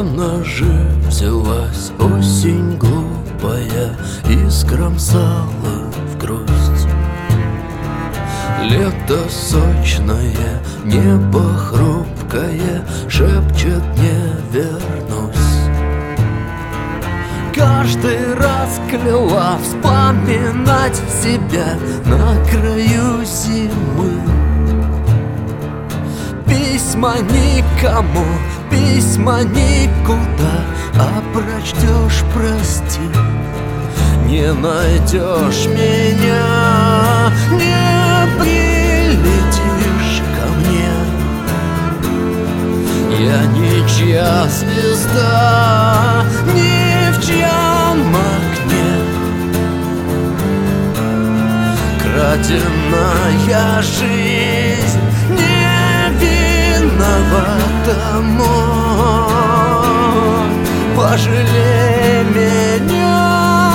ножи взялась осень глупая и скромсала в грусть. Лето сочное, небо хрупкое шепчет: не вернусь. Каждый раз кляла вспоминать себя на краю зимы. Письма никому, письма никуда, а прочтешь — прости. Не найдешь меня, не прилетишь ко мне. Я ничья звезда, ни в чьем окне. Краденая жизнь, не виновата мой. Пожалей меня,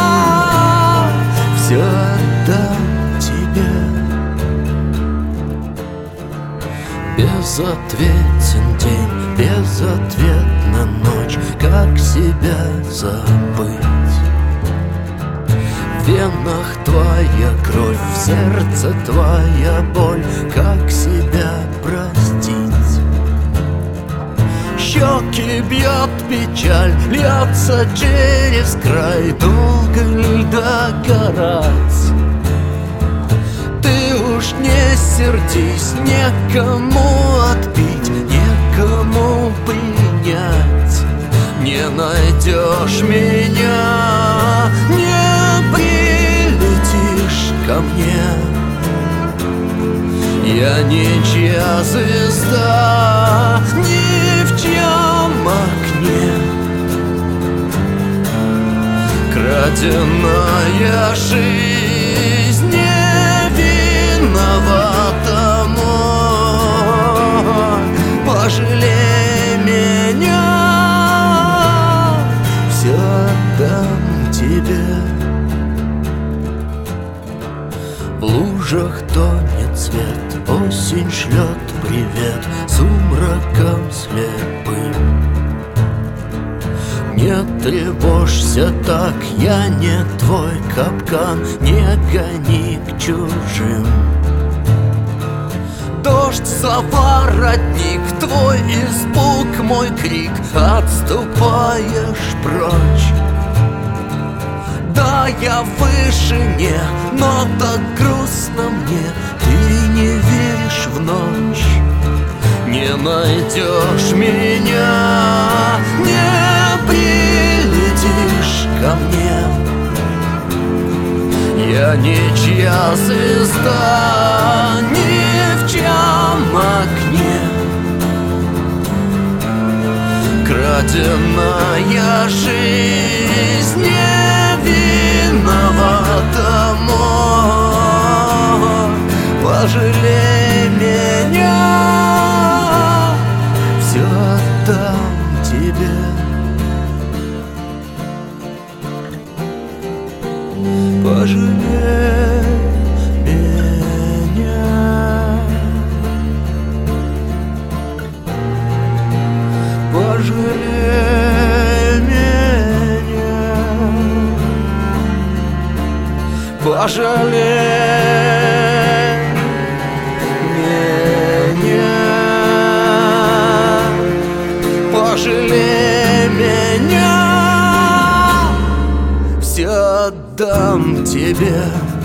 все отдам тебе. Безответен день, безответна ночь, как себя забыть? В венах твоя кровь, в сердце твоя боль, как себя простить? Щеки бьет печаль, льется через край, долго ли догорать? Ты уж не сердись, некому отбить, некому принять. Не найдешь меня, не прилетишь ко мне. Я ничья звезда, ни в чьем окне. Краденая жизнь, не виновата мой. Пожалей меня, все отдам тебе. В лужах тонет свет, осень шлет привет сумраком слепым. Не тревожься так, я не твой капкан, не гони к чужим. Дождь за воротник, твой испуг, мой крик, отступаешь прочь. Да, я в вышине, но так грустно мне, ты не веришь в ночь. Не найдешь меня, не прилетишь ко мне. Я ничья звезда, ни в чьем окне. Краденая жизнь, не виновата мой. Пожалей меня, все отдам тебе. Пожалей меня, пожалей меня, пожалей меня, пожалей меня, все отдам тебе.